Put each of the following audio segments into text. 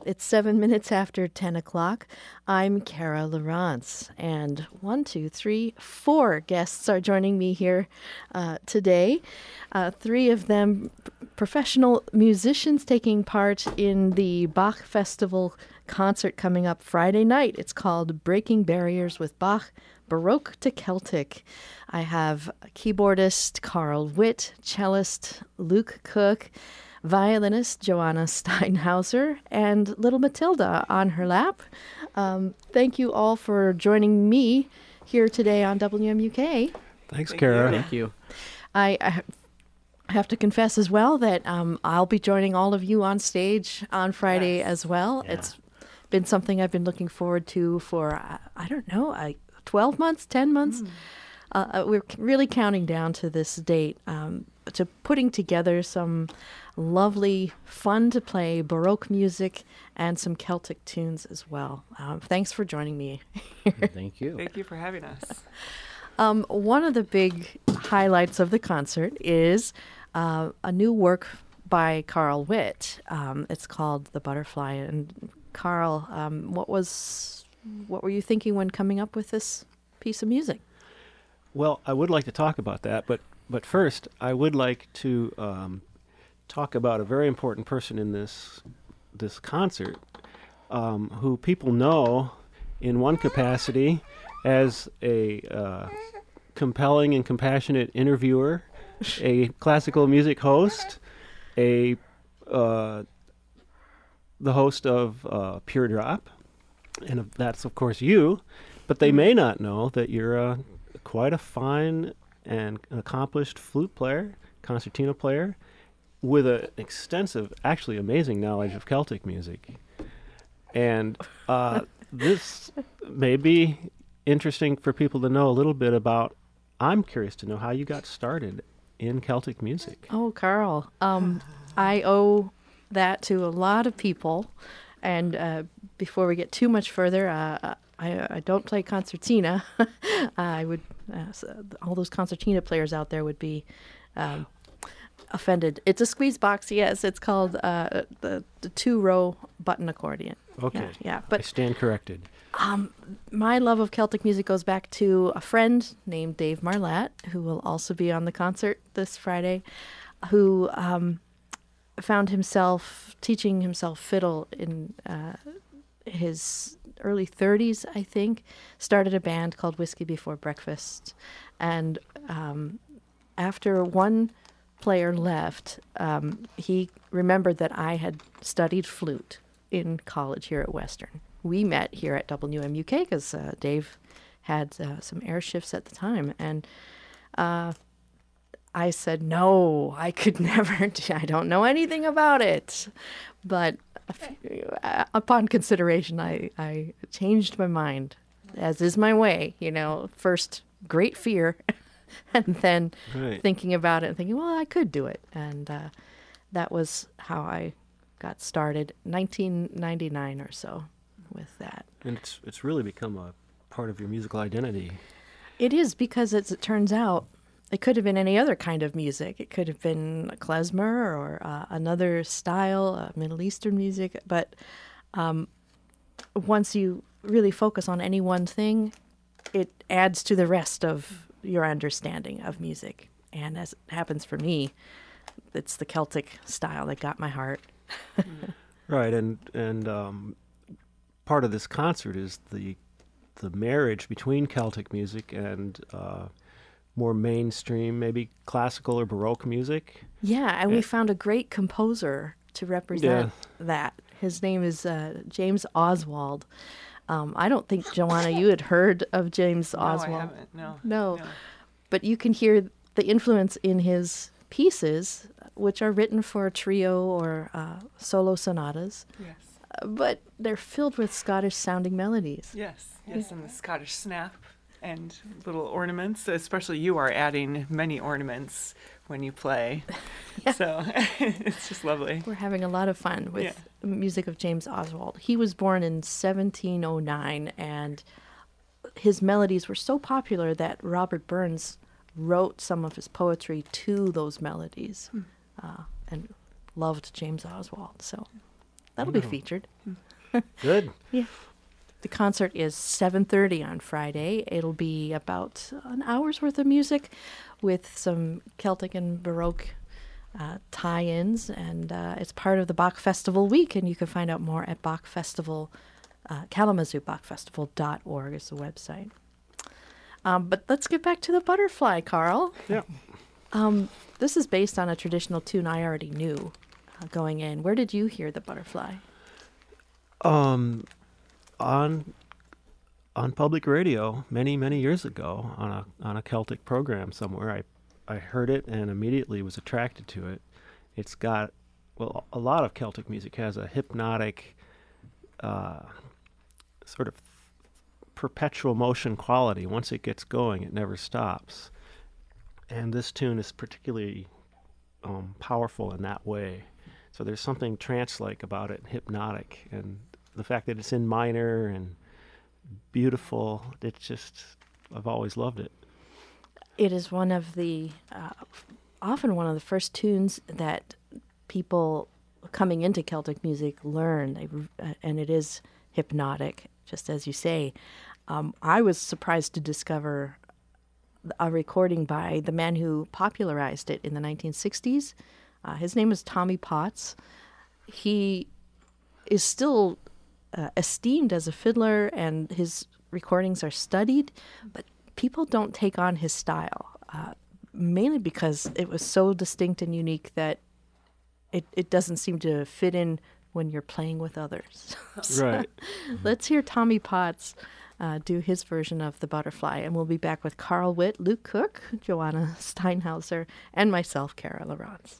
It's 7 minutes after 10 o'clock. I'm Kara Lawrence, and 4 guests are joining me here today. 3 of them professional musicians taking part in the Bach Festival concert coming up Friday night. It's called Breaking Barriers with Bach, Baroque to Celtic. I have keyboardist Carl Witt, cellist Luke Cook, violinist Joanna Steinhauser, and little Matilda on her lap. Thank you all for joining me here today on WMUK. Thanks, Kara. Thank you. I have to confess as well that I'll be joining all of you on stage on Friday as well. Yeah. It's been something I've been looking forward to for, 12 months, 10 months. We're really counting down to this date, to putting together some lovely, fun-to-play Baroque music and some Celtic tunes as well. Thanks for joining me. Thank you. Thank you for having us. One of the big highlights of the concert is a new work by Carl Witt. It's called The Butterfly. And Carl, what were you thinking when coming up with this piece of music? Well, I would like to talk about that, but first, I would like to talk about a very important person in this concert, who people know in one capacity as a compelling and compassionate interviewer, a classical music host, the host of Pure Drop, and that's of course you. But they may not know that you're quite a fine and accomplished flute player, concertina player, with an extensive, actually amazing knowledge of Celtic music. And this may be interesting for people to know a little bit about. I'm curious to know how you got started in Celtic music. Oh, Carl, I owe that to a lot of people. And before we get too much further, I don't play concertina. I would, all those concertina players out there would be offended. It's a squeeze box, yes. It's called the 2-row button accordion. Okay. Yeah. I But stand corrected. my love of Celtic music goes back to a friend named Dave Marlatt, who will also be on the concert this Friday, who found himself teaching himself fiddle in his early 30s, I think. Started a band called Whiskey Before Breakfast. And after one player left, he remembered that I had studied flute in college here at Western. We met here at WMUK because Dave had some air shifts at the time. And I said, no, I could never. I don't know anything about it. But upon consideration, I changed my mind, as is my way. First great fear, and then thinking about it and thinking, well, I could do it. And that was how I got started, 1999 or so, with that. And it's really become a part of your musical identity. It is, because as it turns out, it could have been any other kind of music. It could have been klezmer or another style, Middle Eastern music. But once you really focus on any one thing, it adds to the rest of your understanding of music. And as it happens for me, it's the Celtic style that got my heart. Right, and part of this concert is the marriage between Celtic music and more mainstream, maybe classical or Baroque music. Yeah, and we found a great composer to represent that. His name is James Oswald. I don't think, Joanna, you had heard of James Oswald. No, I haven't. No. No. But you can hear the influence in his pieces, which are written for trio or solo sonatas. Yes. But they're filled with Scottish-sounding melodies. Yes, and the Scottish snap and little ornaments. Especially you are adding many ornaments when you play. So it's just lovely. We're having a lot of fun with the music of James Oswald. He was born in 1709, and his melodies were so popular that Robert Burns wrote some of his poetry to those melodies and loved James Oswald. So that'll be featured. Good. Yeah. The concert is 7:30 on Friday. It'll be about an hour's worth of music with some Celtic and Baroque tie-ins, and it's part of the Bach Festival week, and you can find out more at Bach Festival, KalamazooBachFestival.org is the website. But let's get back to the butterfly, Carl. Yeah. This is based on a traditional tune I already knew going in. Where did you hear the butterfly? On public radio many years ago on a Celtic program somewhere. I heard it and immediately was attracted to it. It's got, well, a lot of Celtic music has a hypnotic sort of perpetual motion quality. Once it gets going, it never stops. And this tune is particularly powerful in that way. So there's something trance-like about it, hypnotic, and the fact that it's in minor and beautiful, it's just, I've always loved it. It is one of the, often one of the first tunes that people coming into Celtic music learn, and it is hypnotic, just as you say. I was surprised to discover a recording by the man who popularized it in the 1960s. His name is Tommy Potts. He is still esteemed as a fiddler, and his recordings are studied, but people don't take on his style, mainly because it was so distinct and unique that it doesn't seem to fit in when you're playing with others. Right. Let's hear Tommy Potts do his version of The Butterfly, and we'll be back with Carl Witt, Luke Cook, Joanna Steinhauser, and myself, Kara Lawrence.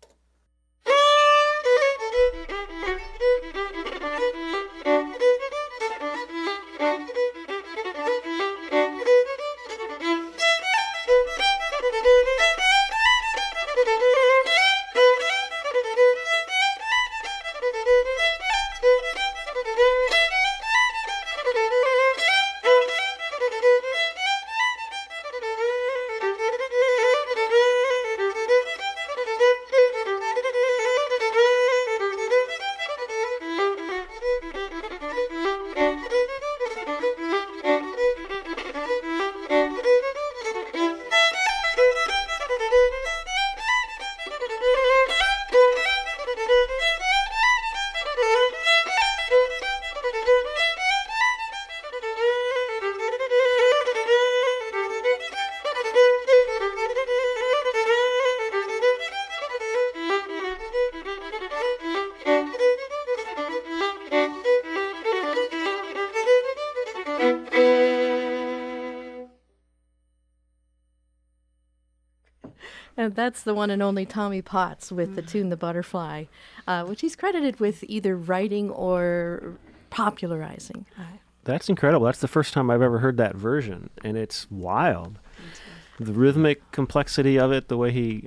And that's the one and only Tommy Potts with the tune The Butterfly, which he's credited with either writing or popularizing. That's incredible. That's the first time I've ever heard that version, and it's wild. The rhythmic complexity of it, the way he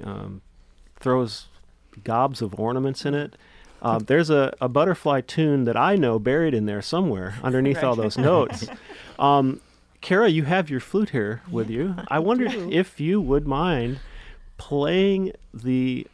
throws gobs of ornaments in it. There's a butterfly tune that I know buried in there somewhere underneath all those notes. Kara, you have your flute here with you. I wondered if you would mind playing the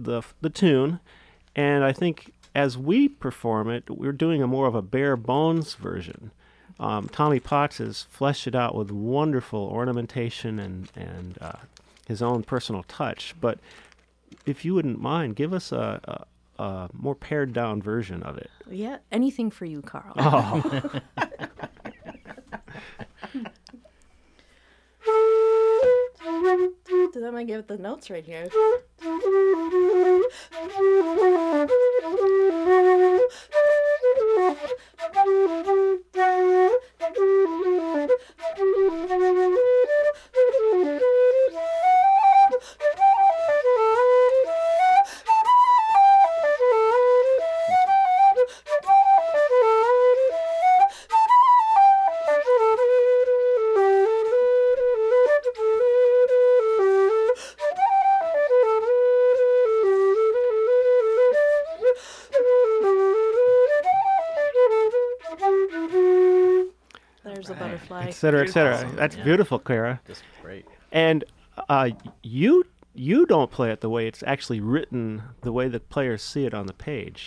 tune, and I think as we perform it, we're doing a more of a bare bones version. Tommy Potts has fleshed it out with wonderful ornamentation and his own personal touch. But if you wouldn't mind, give us a more pared down version of it. Yeah, anything for you, Carl. Oh. So I'm going to give it the notes right here. There's a butterfly. Et cetera, et cetera. Awesome. That's Yeah. beautiful, Clara. Just great. And you don't play it the way it's actually written, the way the players see it on the page.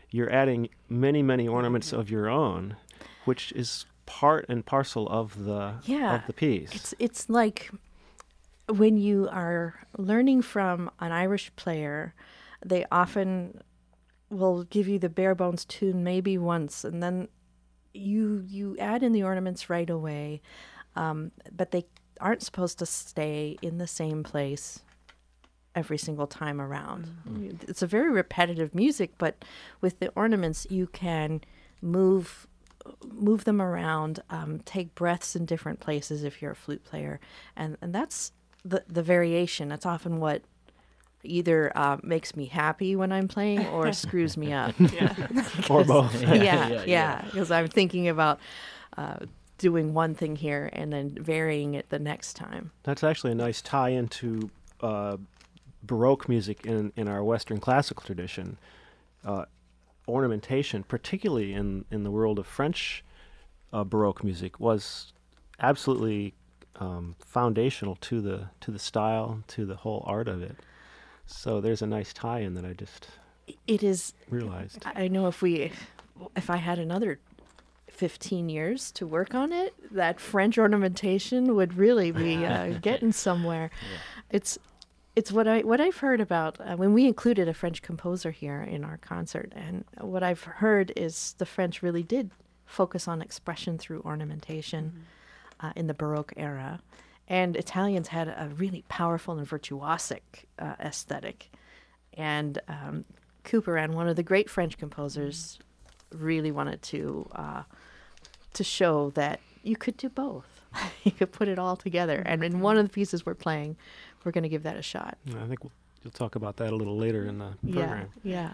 you're adding many, many ornaments of your own, which is part and parcel of the piece. It's like when you are learning from an Irish player, they often will give you the bare bones tune maybe once, and then you add in the ornaments right away, but they aren't supposed to stay in the same place every single time around. It's a very repetitive music, but with the ornaments you can move them around, take breaths in different places if you're a flute player, and that's the variation. That's often what either makes me happy when I'm playing or screws me up. Or both. Yeah, because I'm thinking about doing one thing here and then varying it the next time. That's actually a nice tie into Baroque music in our Western classical tradition. Ornamentation, particularly in the world of French Baroque music, was absolutely foundational to the style, to the whole art of it. So there's a nice tie-in that I just realized. I know if I had another 15 years to work on it, that French ornamentation would really be getting somewhere. Yeah. It's what I've heard about when we included a French composer here in our concert, and what I've heard is the French really did focus on expression through ornamentation in the Baroque era. And Italians had a really powerful and virtuosic aesthetic. And Couperin, one of the great French composers, really wanted to show that you could do both. You could put it all together. And in one of the pieces we're playing, we're going to give that a shot. I think you'll talk about that a little later in the program. Yeah.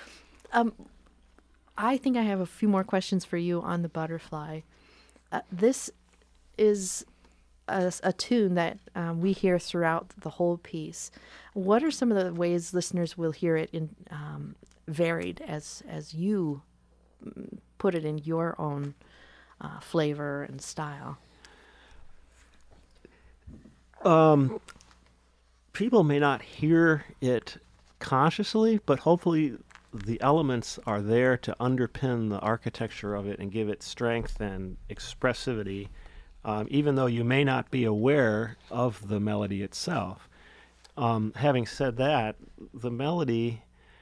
I think I have a few more questions for you on the Butterfly. This is a tune that we hear throughout the whole piece. What are some of the ways listeners will hear it in varied as you put it in your own flavor and style? People may not hear it consciously, but hopefully the elements are there to underpin the architecture of it and give it strength and expressivity, even though you may not be aware of the melody itself. Having said that, the melody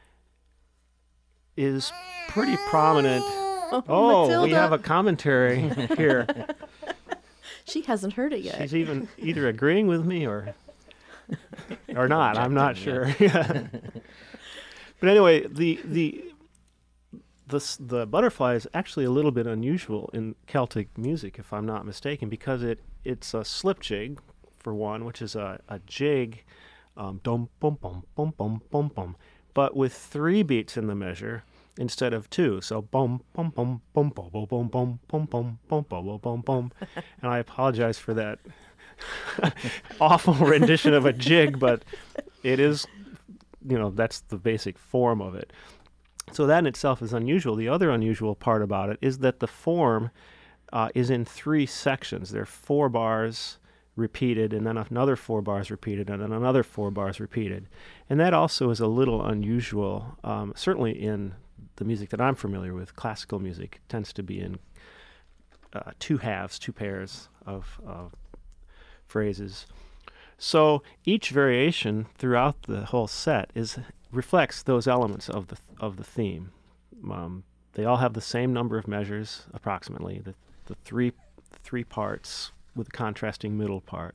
is pretty prominent. Oh, we have a commentary here. She hasn't heard it yet. She's even either agreeing with me or not. I'm not sure. But anyway, the Butterfly is actually a little bit unusual in Celtic music, if I'm not mistaken, because it's a slip jig, for one, which is a jig, dum bum bum bum bum bum bum, but with 3 beats in the measure instead of 2. So bum bum bum bum bum bum bum bum bum bum bum bum bum bum. And I apologize for that awful rendition of a jig, but it is, that's the basic form of it. So that in itself is unusual. The other unusual part about it is that the form is in 3 sections. There are 4 bars repeated, and then another 4 bars repeated, and then another 4 bars repeated. And that also is a little unusual, certainly in the music that I'm familiar with. Classical music tends to be in 2 halves, 2 pairs of phrases. So each variation throughout the whole set reflects those elements of the theme. They all have the same number of measures, approximately, the three parts with a contrasting middle part.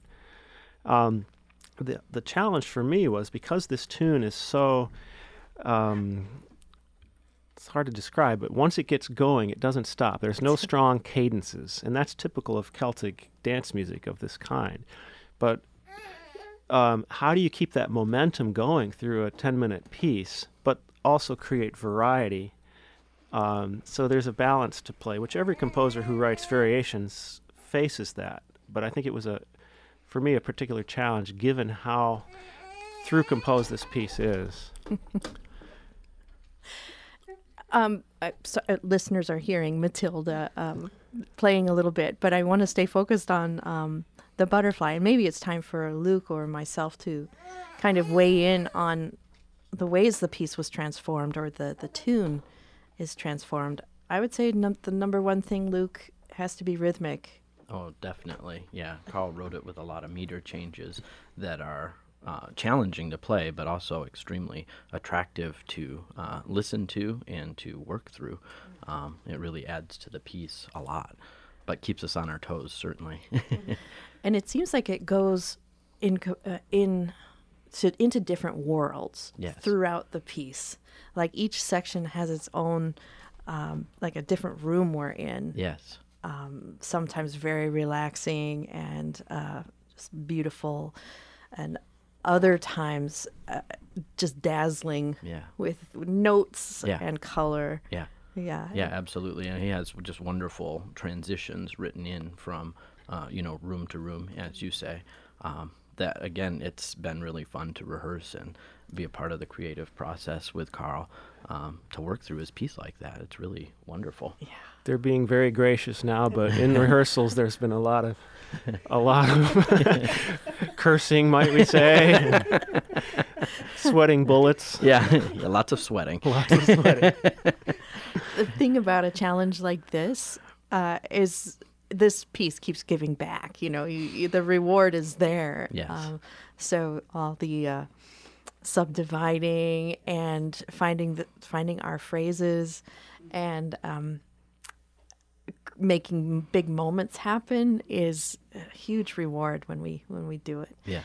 The challenge for me was, because this tune is so it's hard to describe, but once it gets going, it doesn't stop. There's no strong cadences, and that's typical of Celtic dance music of this kind. But how do you keep that momentum going through a 10-minute piece, but also create variety? So there's a balance to play, which every composer who writes variations faces that. But I think it was, for me, a particular challenge, given how through composed this piece is. Listeners are hearing Matilda playing a little bit, but I want to stay focused on the Butterfly, and maybe it's time for Luke or myself to kind of weigh in on the ways the piece was transformed, or the tune is transformed. I would say the number one thing, Luke, has to be rhythmic. Oh, definitely. Yeah. Carl wrote it with a lot of meter changes that are challenging to play, but also extremely attractive to listen to and to work through. It really adds to the piece a lot, but keeps us on our toes, certainly. And it seems like it goes into different worlds Yes. throughout the piece. Like each section has its own, like a different room we're in. Yes. Sometimes very relaxing and just beautiful, and other times just dazzling Yeah. with notes Yeah. and color. Yeah. Yeah. Yeah, absolutely. And he has just wonderful transitions written in from, room to room, as you say. That, again, it's been really fun to rehearse and be a part of the creative process with Carl to work through his piece like that. It's really wonderful. Yeah. They're being very gracious now, but in rehearsals, there's been a lot of cursing, might we say, sweating bullets. Yeah, lots of sweating. Lots of sweating. The thing about a challenge like this is this piece keeps giving back. You know, the reward is there. Yes. So all the subdividing and finding our phrases and making big moments happen is a huge reward when we do it. Yeah.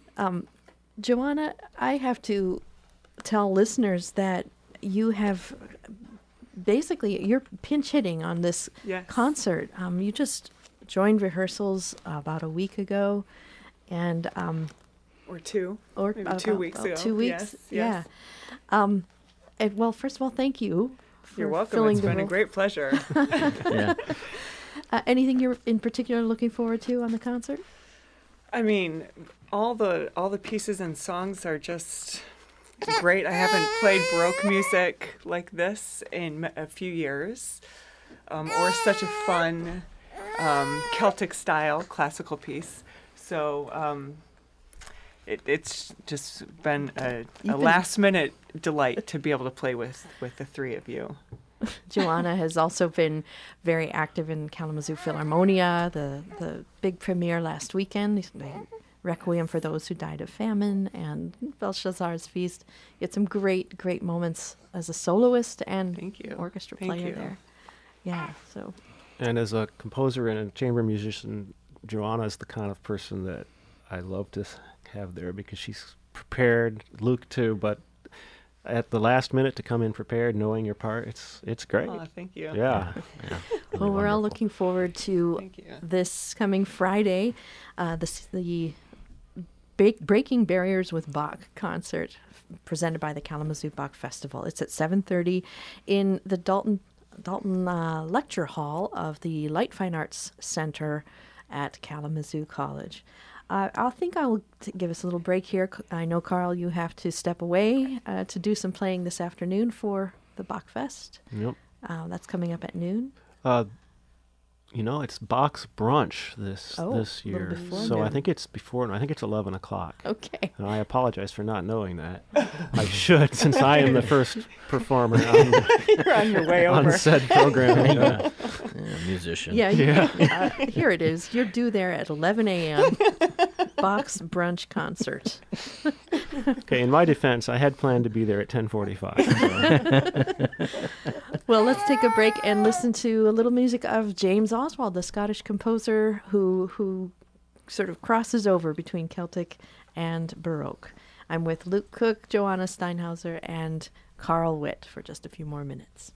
Joanna, I have to tell listeners that you have basically, you're pinch hitting on this Yes. concert. You just joined rehearsals about a week ago, and Or two. or Maybe about, 2 weeks about ago. 2 weeks. Yes, yes. Yeah. And, well, first of all, thank you for You're welcome. filling It's the been a role. great pleasure. Yeah. Anything you're in particular looking forward to on the concert? I mean, all the pieces and songs are just great. I haven't played Baroque music like this in a few years, or such a fun Celtic style classical piece. So it's just been a last minute delight to be able to play with the three of you. Joanna has also been very active in Kalamazoo Philharmonia, the big premiere last weekend, the Requiem for Those Who Died of Famine, and Belshazzar's Feast. You had some great, great moments as a soloist and Thank you. orchestra Thank player you. there. Yeah, so And as a composer and a chamber musician, Joanna is the kind of person that I love to have there because she's prepared. Luke too, but at the last minute to come in prepared, knowing your part, it's great. Oh, thank you. Yeah. Yeah. well, we're all looking forward to Thank you. this coming Friday, the Breaking Barriers with Bach concert presented by the Kalamazoo Bach Festival. It's at 7:30 in the Dalton Lecture Hall of the Light Fine Arts Center at Kalamazoo College. I think I will give us a little break here. I know, Carl, you have to step away to do some playing this afternoon for the Bach Fest. Yep. That's coming up at noon. It's Bach's brunch this Oh, a little year, before so I noon. think it's before. I think it's 11 o'clock. Okay. And I apologize for not knowing that. I should, since I am the first performer on, You're on your way on over. said program. Yeah, musician. Yeah, Yeah. here it is. You're due there at 11 a.m. Bach's brunch concert. Okay, in my defense, I had planned to be there at 10:45. So. Well, let's take a break and listen to a little music of James Oswald, the Scottish composer who sort of crosses over between Celtic and Baroque. I'm with Luke Cook, Joanna Steinhauser, and Carl Witt for just a few more minutes.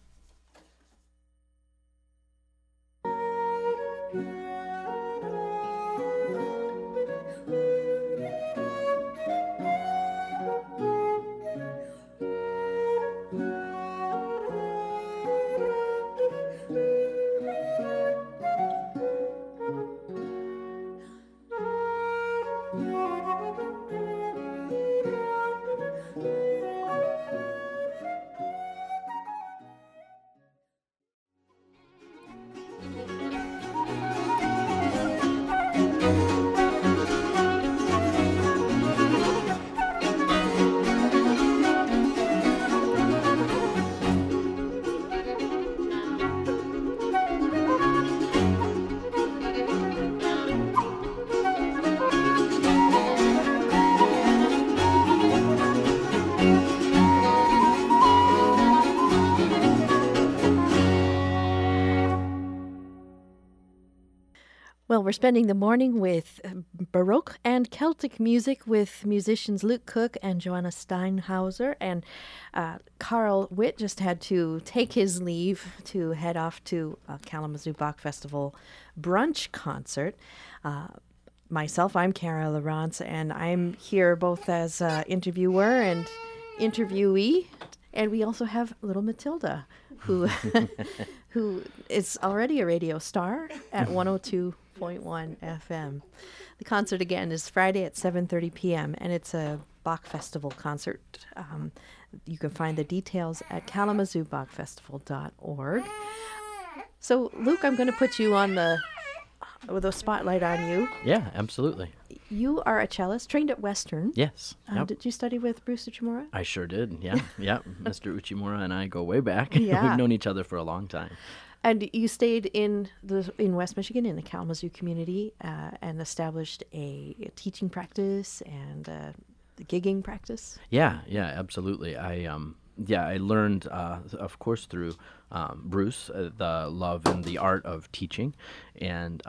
Well, we're spending the morning with Baroque and Celtic music with musicians Luke Cook and Joanna Steinhauser. And Carl Witt just had to take his leave to head off to Kalamazoo Bach Festival brunch concert. Myself, I'm Cara Lawrence, and I'm here both as interviewer and interviewee. And we also have little Matilda, who who is already a radio star at 102.1 FM. The concert again is Friday at 7:30 p.m. and it's a Bach Festival concert. You can find the details at KalamazooBachFestival.org. So, Luke, I'm going to put you on with a spotlight on you. Yeah, absolutely. You are a cellist trained at Western. Yes. Yep. Did you study with Bruce Uchimura? I sure did. Yeah. Yeah. Mr. Uchimura and I go way back. Yeah. We've known each other for a long time. And you stayed in West Michigan in the Kalamazoo community and established a teaching practice and a gigging practice. Yeah, absolutely. I learned, of course, through Bruce, the love and the art of teaching, and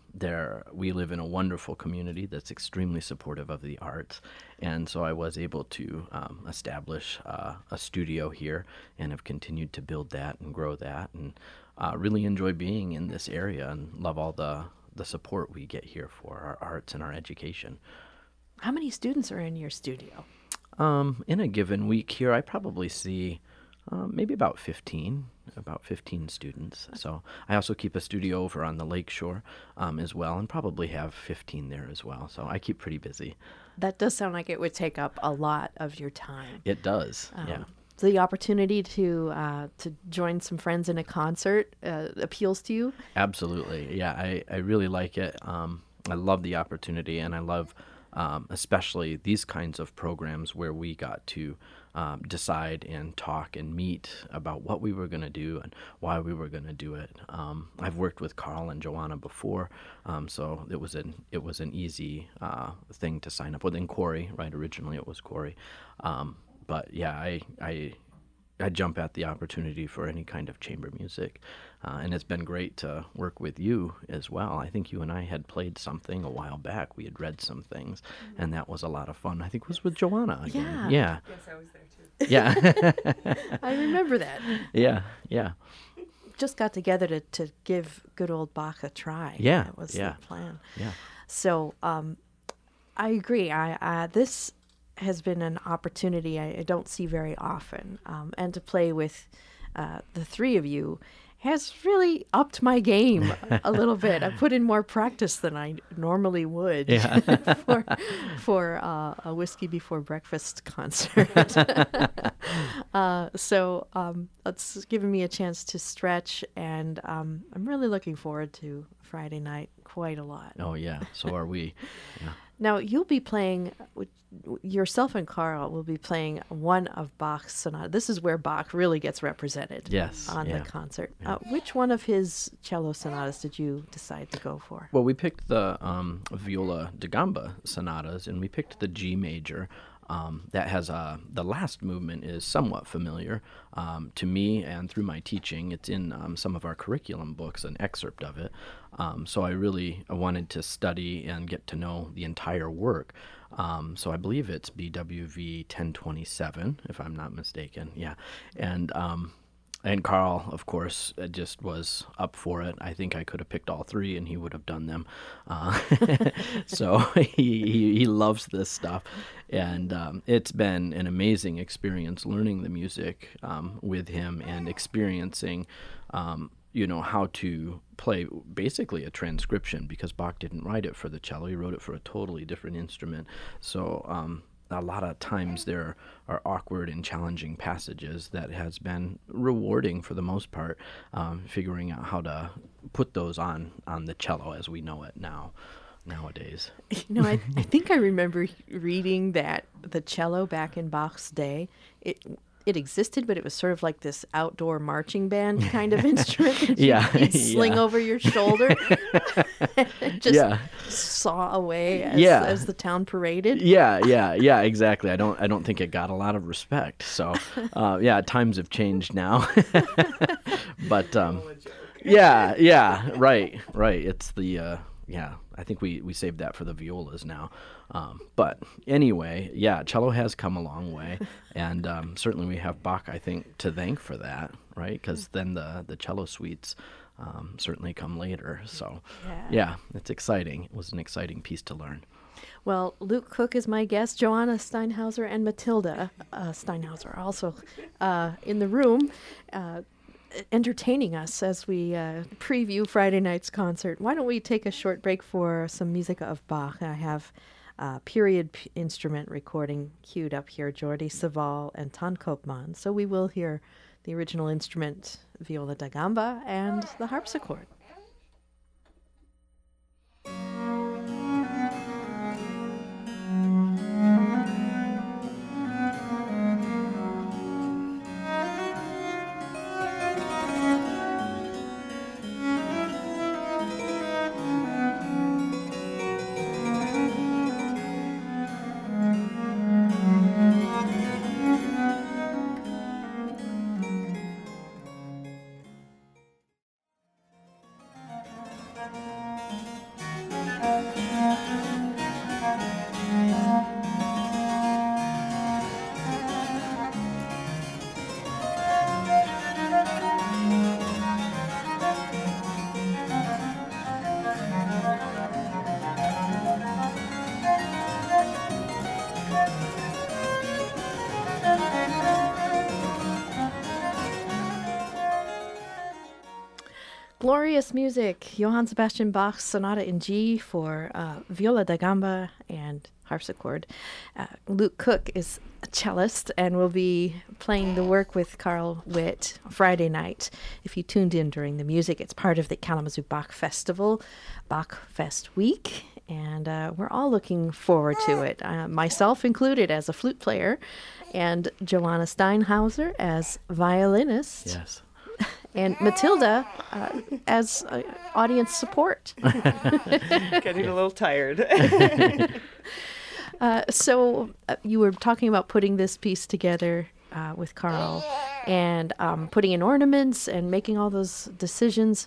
we live in a wonderful community that's extremely supportive of the arts, and so I was able to establish a studio here, and have continued to build that and grow that, and really enjoy being in this area, and love all the support we get here for our arts and our education. How many students are in your studio? In a given week here, I probably see maybe about 15 students. So I also keep a studio over on the lake shore as well, and probably have 15 there as well. So I keep pretty busy. That does sound like it would take up a lot of your time. It does, yeah. So the opportunity to join some friends in a concert appeals to you? Absolutely, yeah. I really like it. I love the opportunity, and I love especially these kinds of programs where we got to decide and talk and meet about what we were going to do and why we were going to do it. I've worked with Carl and Joanna before, so it was an easy thing to sign up with. And Corey, right? Originally it was Corey, but yeah, I jump at the opportunity for any kind of chamber music. And it's been great to work with you as well. I think you and I had played something a while back. We had read some things, and that was a lot of fun. I think it was with Joanna again. Yeah. Yes, I was there too. Yeah. I remember that. Yeah. Just got together to give good old Bach a try. Yeah. That was the plan. Yeah. So I agree. This has been an opportunity I don't see very often, and to play with the three of you has really upped my game a little bit. I put in more practice than I normally would for a Whiskey Before Breakfast concert. So it's given me a chance to stretch, and I'm really looking forward to Friday night quite a lot. Oh, yeah. So are we. Yeah. Now, you'll be playing, yourself and Carl will be playing one of Bach's sonatas. This is where Bach really gets represented on the concert. Yeah. Which one of his cello sonatas did you decide to go for? Well, we picked the Viola da Gamba sonatas, and we picked the G major. That has the last movement is somewhat familiar to me, and through my teaching, it's in some of our curriculum books, an excerpt of it. So I wanted to study and get to know the entire work. So I believe it's BWV 1027, if I'm not mistaken. Yeah, and Carl, of course, just was up for it. I think I could have picked all three, and he would have done them. So he loves this stuff, and it's been an amazing experience learning the music with him and experiencing, how to play basically a transcription, because Bach didn't write it for the cello; he wrote it for a totally different instrument. So. A lot of times there are awkward and challenging passages that has been rewarding for the most part, figuring out how to put those on the cello as we know it nowadays. I think I remember reading that the cello back in Bach's day, it existed, but it was sort of like this outdoor marching band kind of instrument. You'd sling over your shoulder, just saw away as the town paraded. Yeah, exactly. I don't think it got a lot of respect. So, times have changed now. But right. It's the yeah, I think we saved that for the violas now. But anyway, yeah, cello has come a long way, and certainly we have Bach, I think, to thank for that, right? Because then the cello suites certainly come later. So, yeah, it's exciting. It was an exciting piece to learn. Well, Luke Cook is my guest. Joanna Steinhauser and Matilda Steinhauser are also in the room entertaining us as we preview Friday night's concert. Why don't we take a short break for some music of Bach? I have period instrument recording queued up here, Jordi Savall and Ton Koopman. So we will hear the original instrument, viola da gamba, and the harpsichord. Glorious music, Johann Sebastian Bach's Sonata in G for viola da gamba and harpsichord. Luke Cook is a cellist and will be playing the work with Carl Witt Friday night. If you tuned in during the music, it's part of the Kalamazoo Bach Festival, Bach Fest Week, and we're all looking forward to it, myself included as a flute player, and Joanna Steinhauser as violinist. Yes. And Matilda as audience support. Getting a little tired. So you were talking about putting this piece together with Carl and putting in ornaments and making all those decisions.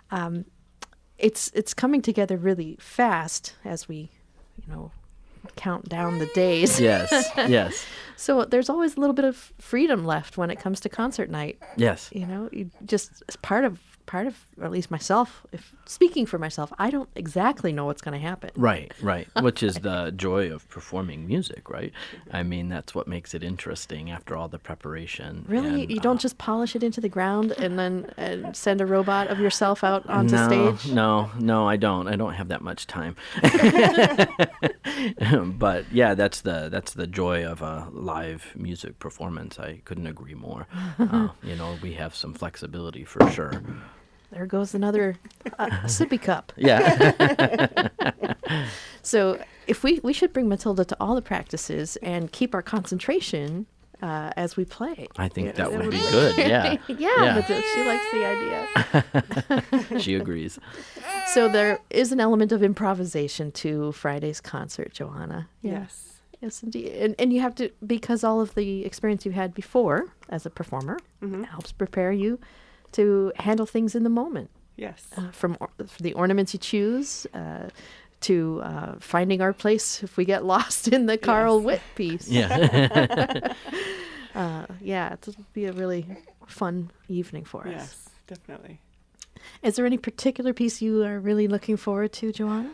It's coming together really fast as we, count down the days. Yes, yes. So there's always a little bit of freedom left when it comes to concert night. Yes. You just as part of at least myself, if speaking for myself, I don't exactly know what's going to happen. Right. Which is the joy of performing music, right? I mean, that's what makes it interesting after all the preparation. Really? And, you don't just polish it into the ground and then send a robot of yourself out onto stage? No, I don't. I don't have that much time. But yeah, that's the joy of a live music performance. I couldn't agree more. We have some flexibility for sure. There goes another sippy cup. Yeah. So if we should bring Matilda to all the practices and keep our concentration as we play. I think that would be good. Yeah. Yeah. Matilda, she likes the idea. She agrees. So there is an element of improvisation to Friday's concert, Joanna. Yeah. Yes, indeed. And you have to, because all of the experience you had before as a performer helps prepare you to handle things in the moment. Yes. From the ornaments you choose to finding our place if we get lost in the Carl Witt piece. Yeah. It'll be a really fun evening for us. Yes, definitely. Is there any particular piece you are really looking forward to, Joanna?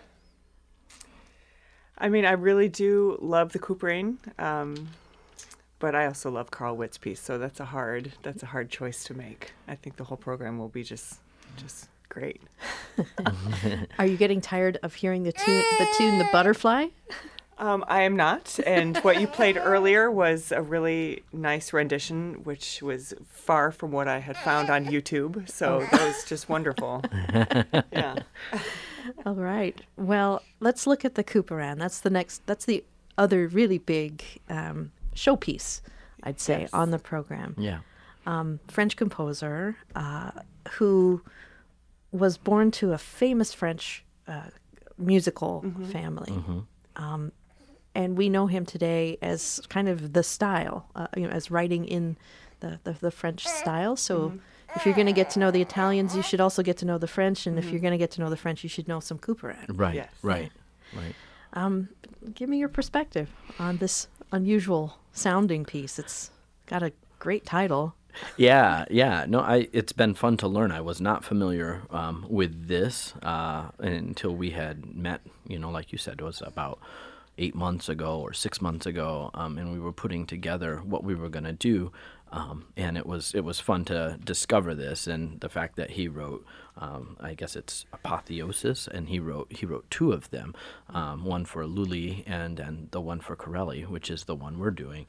I mean, I really do love the Couperin, but I also love Carl Witt's piece, so that's a hard choice to make. I think the whole program will be just great. Are you getting tired of hearing the tune The Butterfly? I am not, and what you played earlier was a really nice rendition, which was far from what I had found on YouTube, so that was just wonderful. Yeah. All right. Well, let's look at the Couperin. That's the other really big showpiece, I'd say, on the program. Yeah. French composer who was born to a famous French musical family. And we know him today as kind of the style, as writing in the French style. So if you're going to get to know the Italians, you should also get to know the French. And if you're going to get to know the French, you should know some Couperin. Right, Yes. right. Give me your perspective on this unusual sounding piece. It's got a great title. Yeah. No, it's been fun to learn. I was not familiar with this until we had met. Like you said, it was about 8 months ago or 6 months ago, and we were putting together what we were going to do. And it was fun to discover this, and the fact that he wrote, I guess it's Apotheosis, and he wrote 2 of them, one for Lully and the one for Corelli, which is the one we're doing.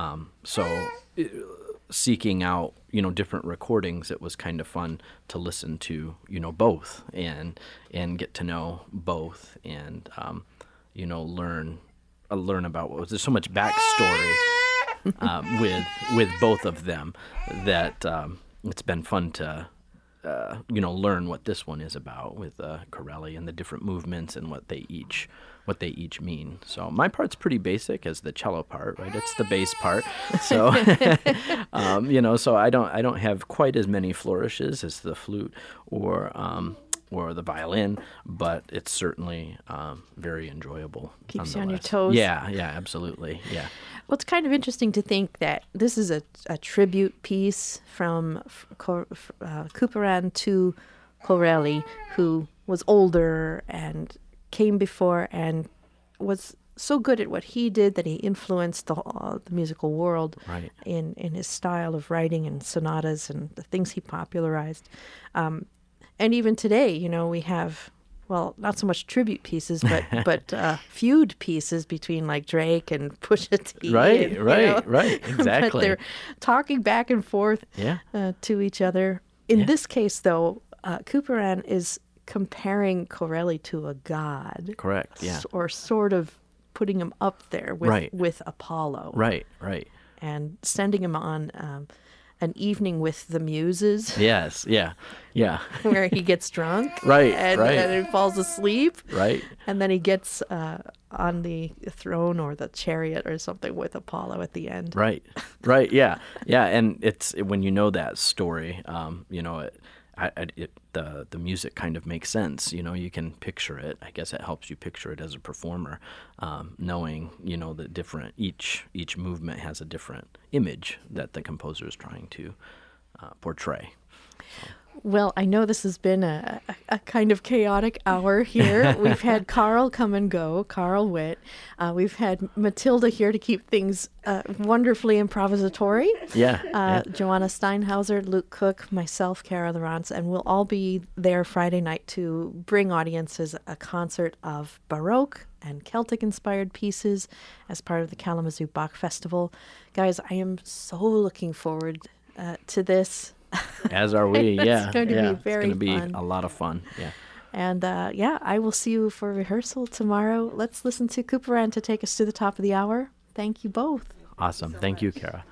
Seeking out different recordings, it was kind of fun to listen to both and get to know both and learn about what was. There's so much backstory with both of them that it's been fun to learn what this one is about with Corelli and the different movements and what they each mean. So my part's pretty basic as the cello part, right? It's the bass part. So so I don't have quite as many flourishes as the flute or the violin, but it's certainly very enjoyable. Keeps you on your nonetheless. toes. Yeah, absolutely. Yeah. Well, it's kind of interesting to think that this is a tribute piece from Couperin to Corelli, who was older and came before and was so good at what he did that he influenced the musical world Right. in his style of writing and sonatas and the things he popularized. And even today, we have, well, not so much tribute pieces, but feud pieces between like Drake and Pusha T. Right, and, right, but exactly. they're talking back and forth Yeah. to each other. In Yeah. this case, though, Couperin is comparing Corelli to a god. Correct, yeah. Or sort of putting him up there with, Right. with Apollo. Right. And sending him on an evening with the muses Yes, yeah. where he gets drunk. Right, and, right. and he falls asleep. Right. And then he gets on the throne or the chariot or something with Apollo at the end. Right, yeah, and it's when you know that story, the music kind of makes sense. You can picture it. I guess it helps you picture it as a performer, knowing that different each movement has a different image that the composer is trying to portray. Well, I know this has been a kind of chaotic hour here. We've had Carl come and go, Carl Witt. We've had Matilda here to keep things wonderfully improvisatory. Yeah. Joanna Steinhauser, Luke Cook, myself, Kara Lawrence, and we'll all be there Friday night to bring audiences a concert of Baroque and Celtic-inspired pieces as part of the Kalamazoo Bach Festival. Guys, I am so looking forward to this. As are we. Yeah. It's going to be very It's going to fun. be a lot of fun. Yeah. And I will see you for rehearsal tomorrow. Let's listen to Couperin to take us to the top of the hour. Thank you both. Awesome. Thank you, Kara.